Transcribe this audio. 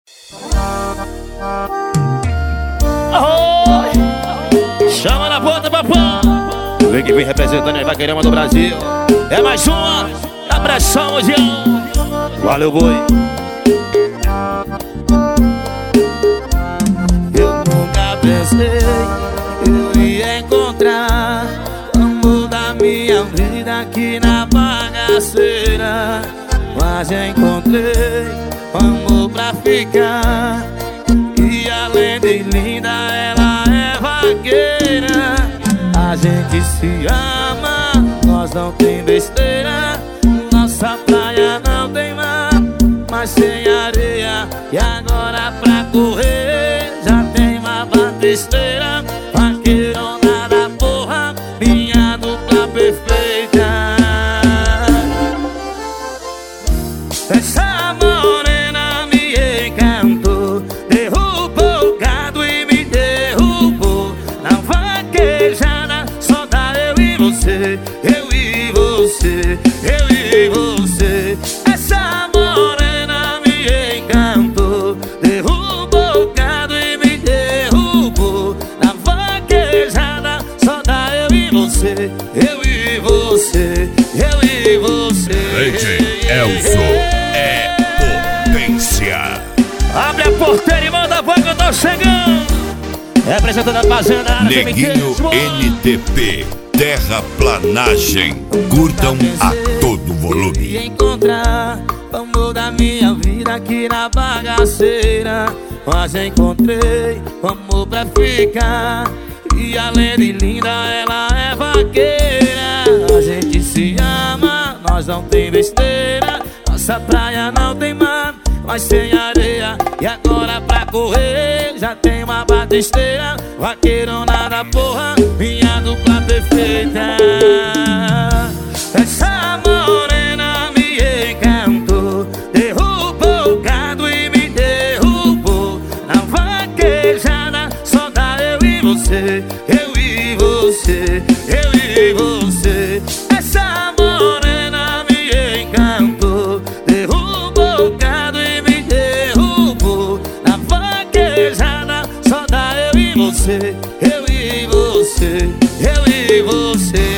Chama na ponta, papão. Vem que vem representando a Vaqueirama do Brasil. É mais uma da pressão mundial. Valeu, boi. Eu nunca pensei que eu ia encontrar o amor da minha vida aqui na bagaceira. Mas encontrei o amor pra ficar. E além de linda, ela é vaqueira. A gente se ama, nós não tem besteira. Nossa praia não tem mar, mas tem areia. E agora pra correr já tem uma batisteira. Vaqueirona da porra, minha dupla perfeita. Essa morena me encantou, derrubou o gado e me derrubou. Na vaquejada só dá eu e você, eu e você, eu e você. Essa morena me encantou, derrubou o gado e me derrubou. Na vaquejada só dá eu e você, eu e você, eu e você. DJ Elzo é potência. Abre a porteira e manda a voz que eu tô chegando. Representando a fazenda Neguinho NTP, terraplanagem. Curtam a todo volume. Encontrar o amor da minha vida aqui na bagaceira. Mas encontrei o amor pra ficar. E além de linda, ela é vaqueira. A gente se ama, nós não tem besteira. Nossa praia não tem mar, mas tem areia. E agora pra correr já tem uma batisteira. Vaqueirona da porra, minha dupla perfeita. Essa morena me encantou, derrubou o gado e me derrubou. Na vaquejada só dá eu e você, eu e você, eu e você. Essa morena me encantou, derrubou o gado e me derrubou. Na vaquejada só dá eu e você, eu e você, eu e você.